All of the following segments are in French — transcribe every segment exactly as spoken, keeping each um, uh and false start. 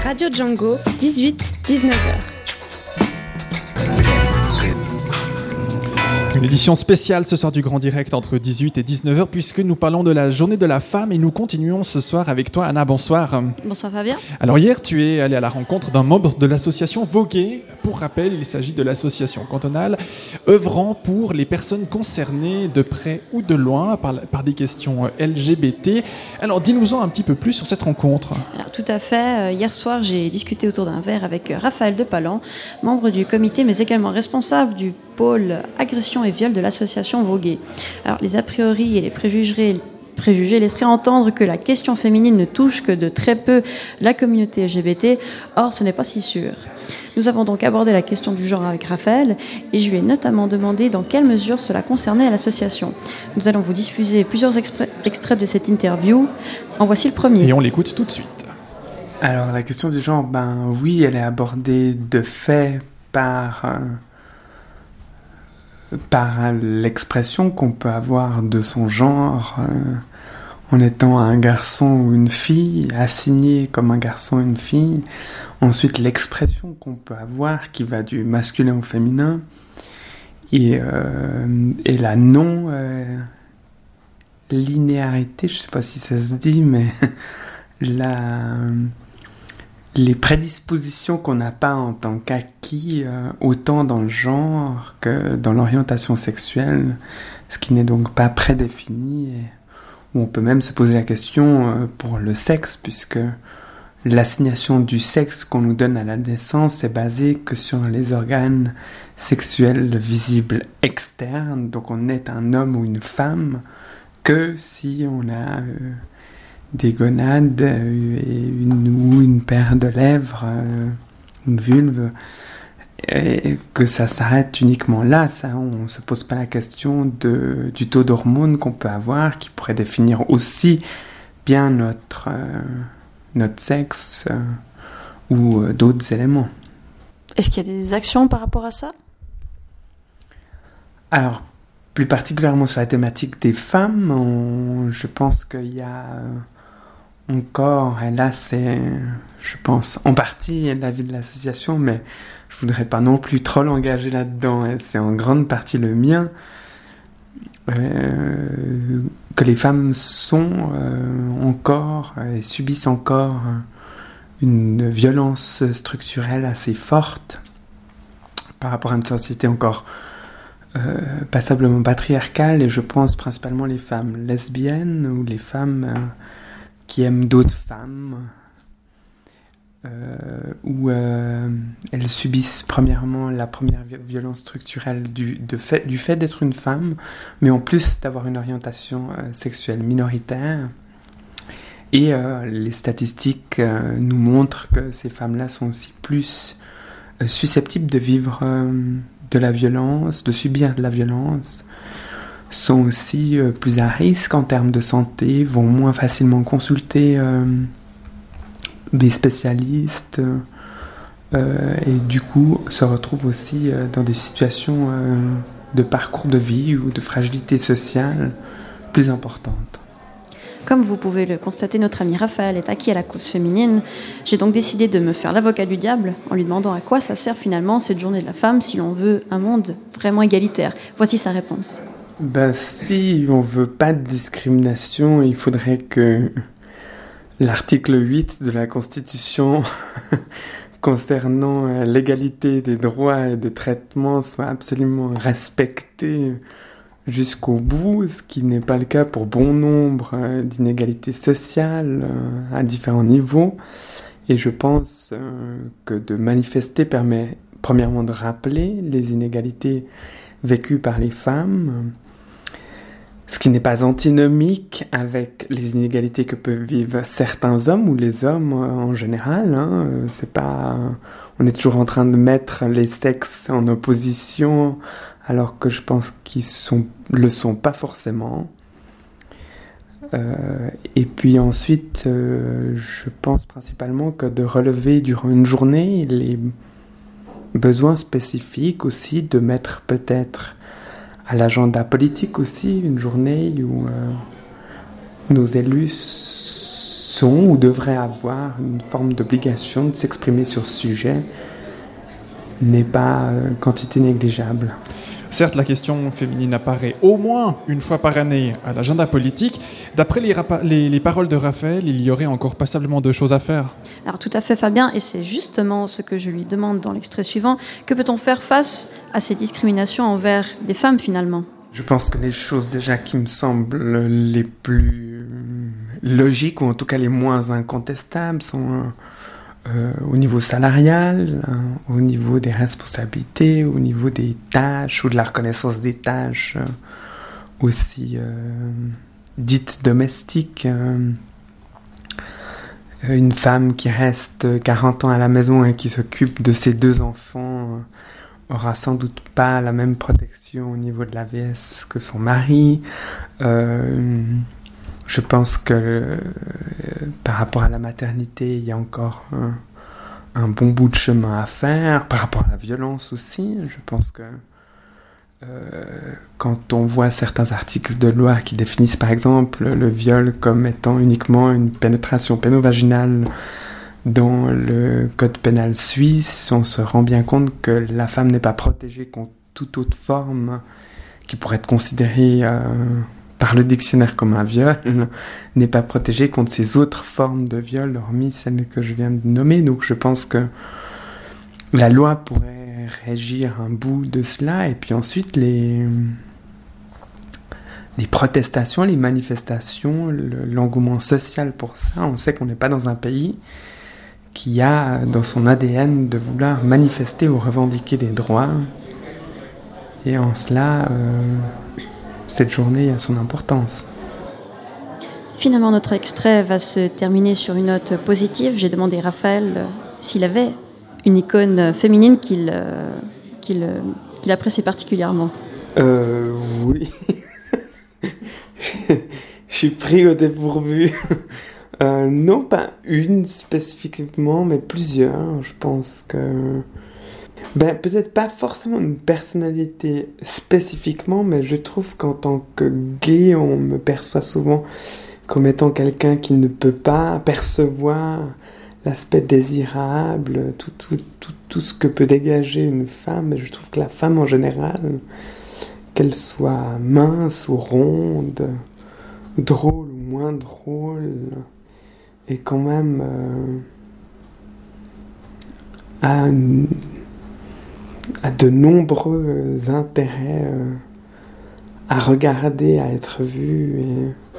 Radio Django, dix-huit dix-neuf heures. Une édition spéciale ce soir du Grand Direct entre dix-huit et dix-neuf heures puisque nous parlons de la journée de la femme et nous continuons ce soir avec toi Anna, bonsoir. Bonsoir Fabien. Alors hier tu es allée à la rencontre d'un membre de l'association Voguer. Pour rappel, il s'agit de l'association cantonale œuvrant pour les personnes concernées de près ou de loin par, par des questions L G B T. Alors dis-nous-en un petit peu plus sur cette rencontre. Alors tout à fait, hier soir j'ai discuté autour d'un verre avec Raphaël Depalan, membre du comité mais également responsable du pôle agression et viol de l'association Voguer. Alors les a priori et les préjugés, préjugés laisseraient entendre que la question féminine ne touche que de très peu la communauté L G B T, or ce n'est pas si sûr. Nous avons donc abordé la question du genre avec Raphaël et je lui ai notamment demandé dans quelle mesure cela concernait l'association. Nous allons vous diffuser plusieurs expre- extraits de cette interview. En voici le premier. Et on l'écoute tout de suite. Alors la question du genre, ben oui, elle est abordée de fait par... Euh, par l'expression qu'on peut avoir de son genre euh, en étant un garçon ou une fille, assigné comme un garçon ou une fille. Ensuite, l'expression qu'on peut avoir qui va du masculin au féminin et, euh, et la non euh, linéarité, je ne sais pas si ça se dit, mais la... les prédispositions qu'on n'a pas en tant qu'acquis, euh, autant dans le genre que dans l'orientation sexuelle, ce qui n'est donc pas prédéfini, et où on peut même se poser la question euh, pour le sexe, puisque l'assignation du sexe qu'on nous donne à la naissance est basée que sur les organes sexuels visibles externes, donc on est un homme ou une femme, que si on a... Euh, des gonades et une, ou une paire de lèvres, euh, une vulve, et que ça s'arrête uniquement là. Ça, on ne se pose pas la question de, du taux d'hormones qu'on peut avoir, qui pourrait définir aussi bien notre, euh, notre sexe euh, ou euh, d'autres éléments. Est-ce qu'il y a des actions par rapport à ça ? Alors, plus particulièrement sur la thématique des femmes, on, je pense qu'il y a... encore, et là c'est, je pense, en partie l'avis de l'association, mais je voudrais pas non plus trop l'engager là-dedans, et c'est en grande partie le mien, euh, que les femmes sont euh, encore et subissent encore une violence structurelle assez forte par rapport à une société encore euh, passablement patriarcale, et je pense principalement les femmes lesbiennes ou les femmes... Euh, qui aiment d'autres femmes, euh, où euh, elles subissent premièrement la première violence structurelle du, de fait, du fait d'être une femme, mais en plus d'avoir une orientation euh, sexuelle minoritaire. Et euh, les statistiques euh, nous montrent que ces femmes-là sont aussi plus euh, susceptibles de vivre euh, de la violence, de subir de la violence, sont aussi euh, plus à risque en termes de santé, vont moins facilement consulter euh, des spécialistes euh, et du coup se retrouvent aussi euh, dans des situations euh, de parcours de vie ou de fragilité sociale plus importantes. Comme vous pouvez le constater, notre ami Raphaël est acquis à la cause féminine. J'ai donc décidé de me faire l'avocat du diable en lui demandant à quoi ça sert finalement cette journée de la femme si l'on veut un monde vraiment égalitaire. Voici sa réponse. Ben, si on veut pas de discrimination, il faudrait que l'article huit de la Constitution concernant l'égalité des droits et de traitement soit absolument respecté jusqu'au bout, ce qui n'est pas le cas pour bon nombre d'inégalités sociales à différents niveaux. Et je pense que de manifester permet premièrement de rappeler les inégalités vécues par les femmes, ce qui n'est pas antinomique avec les inégalités que peuvent vivre certains hommes ou les hommes en général. Hein. C'est pas, on est toujours en train de mettre les sexes en opposition, alors que je pense qu'ils sont, le sont pas forcément. Euh, et puis ensuite, euh, je pense principalement que de relever durant une journée les besoins spécifiques aussi, de mettre peut-être à l'agenda politique aussi une journée où euh, nos élus sont ou devraient avoir une forme d'obligation de s'exprimer sur ce sujet n'est pas euh, quantité négligeable. Certes, la question féminine apparaît au moins une fois par année à l'agenda politique. D'après les, rapa- les, les paroles de Raphaël, il y aurait encore passablement de choses à faire. Alors tout à fait Fabien, et c'est justement ce que je lui demande dans l'extrait suivant. Que peut-on faire face à ces discriminations envers les femmes finalement ? Je pense que les choses déjà qui me semblent les plus logiques, ou en tout cas les moins incontestables, sont euh, au niveau salarial, hein, au niveau des responsabilités, au niveau des tâches ou de la reconnaissance des tâches euh, aussi euh, dites domestiques. Euh, une femme qui reste quarante ans à la maison et qui s'occupe de ses deux enfants euh, aura sans doute pas la même protection au niveau de l'A V S que son mari. Euh, je pense que euh, par rapport à la maternité, il y a encore un, un bon bout de chemin à faire. Par rapport à la violence aussi, je pense que euh, quand on voit certains articles de loi qui définissent par exemple le viol comme étant uniquement une pénétration pénovaginale dans le code pénal suisse, on se rend bien compte que la femme n'est pas protégée contre toute autre forme qui pourrait être considérée euh, par le dictionnaire comme un viol, n'est pas protégée contre ces autres formes de viol, hormis celles que je viens de nommer. Donc je pense que la loi pourrait régir un bout de cela, et puis ensuite les, les protestations, les manifestations, le, l'engouement social pour ça. On sait qu'on n'est pas dans un pays qui a dans son A D N de vouloir manifester ou revendiquer des droits. Et en cela, euh, cette journée a son importance. Finalement, notre extrait va se terminer sur une note positive. J'ai demandé à Raphaël euh, s'il avait une icône féminine qu'il, euh, qu'il, euh, qu'il apprécie particulièrement. Euh, oui. Je suis pris au dépourvu. Euh, non, pas une spécifiquement, mais plusieurs. Je pense que... Ben, peut-être pas forcément une personnalité spécifiquement, mais je trouve qu'en tant que gay, on me perçoit souvent comme étant quelqu'un qui ne peut pas percevoir l'aspect désirable, tout, tout, tout, tout ce que peut dégager une femme. Et je trouve que la femme en général, qu'elle soit mince ou ronde, drôle ou moins drôle, est quand même euh, à, à de nombreux intérêts euh, à regarder, à être vue, et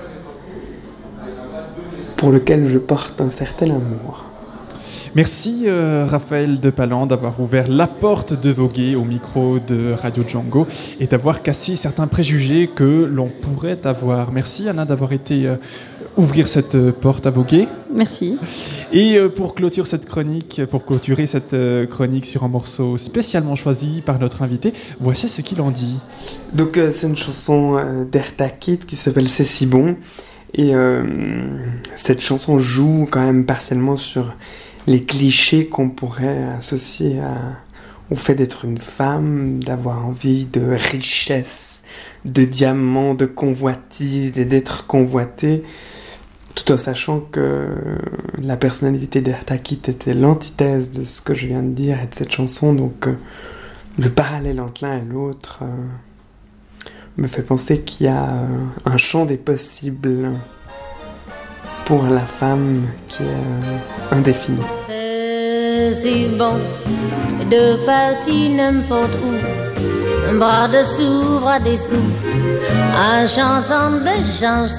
pour lequel je porte un certain amour. Merci euh, Raphaël de Palan d'avoir ouvert la porte de Voguer au micro de Radio Django et d'avoir cassé certains préjugés que l'on pourrait avoir. Merci Anna d'avoir été euh, ouvrir cette euh, porte à Voguer. Merci. Et euh, pour clôturer cette chronique, pour clôturer cette euh, chronique sur un morceau spécialement choisi par notre invité, voici ce qu'il en dit. Donc euh, c'est une chanson euh, d'Erta Kitt qui s'appelle C'est si bon, et euh, cette chanson joue quand même partiellement sur les clichés qu'on pourrait associer à, au fait d'être une femme, d'avoir envie de richesse, de diamants, de convoitise et d'être convoitée, tout en sachant que la personnalité d'Erta Kitt était l'antithèse de ce que je viens de dire et de cette chanson. Donc euh, le parallèle entre l'un et l'autre euh, me fait penser qu'il y a euh, un champ des possibles pour la femme qui est euh, indéfinie. C'est si bon de partir n'importe où, bras dessous, bras dessous, en chantant des chansons.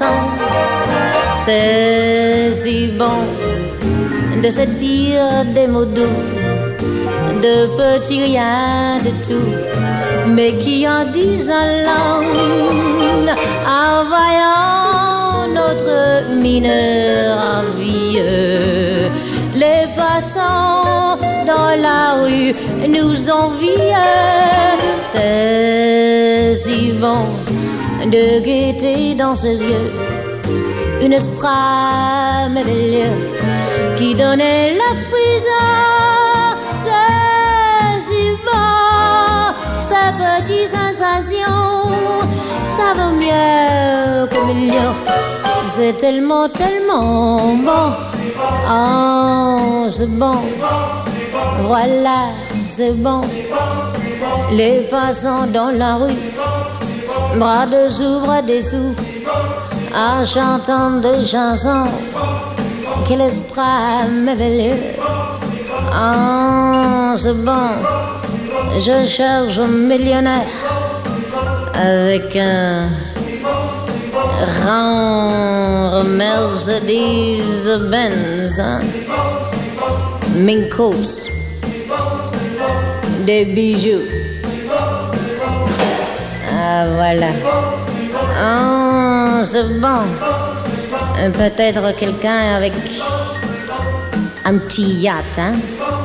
C'est si bon de se dire des mots doux, de petits rien de tout, mais qui en disent un long, en voyant notre mineur envieux. Les passants dans la rue nous envient. C'est si bon de gaieté dans ses yeux, une esprit merveilleux qui donnait la frisson. C'est si bon, ces petites sensations, ça vaut mieux qu'un million C'est tellement, tellement bon. Oh, c'est bon. Voilà, c'est bon. Les passants dans la rue, bras dessous, bras dessous, en chantant des chansons. Quel esprit merveilleux. Oh, c'est bon. Je cherche un millionnaire avec un rang Mercedes-Benz, hein? Mink coats, des bijoux. Ah, voilà. Oh, c'est bon. Peut-être quelqu'un avec un petit yacht, hein?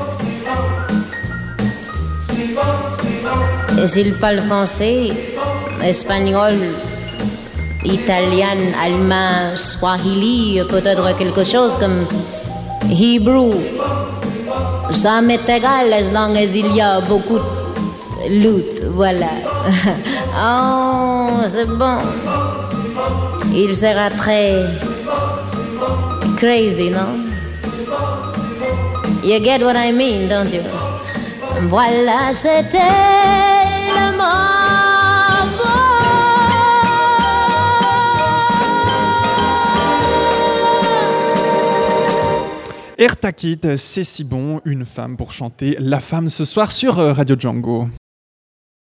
Et s'il parle français, espagnol, italien, allemand, swahili, peut-être quelque chose comme Hebrew. Ça m'est égal as long as il y a beaucoup de loot, voilà. Oh, c'est bon. Il sera très crazy, non? You get what I mean, don't you? Voilà, c'était le mot. Erta Kitt, c'est si bon, une femme pour chanter La Femme ce soir sur Radio Django.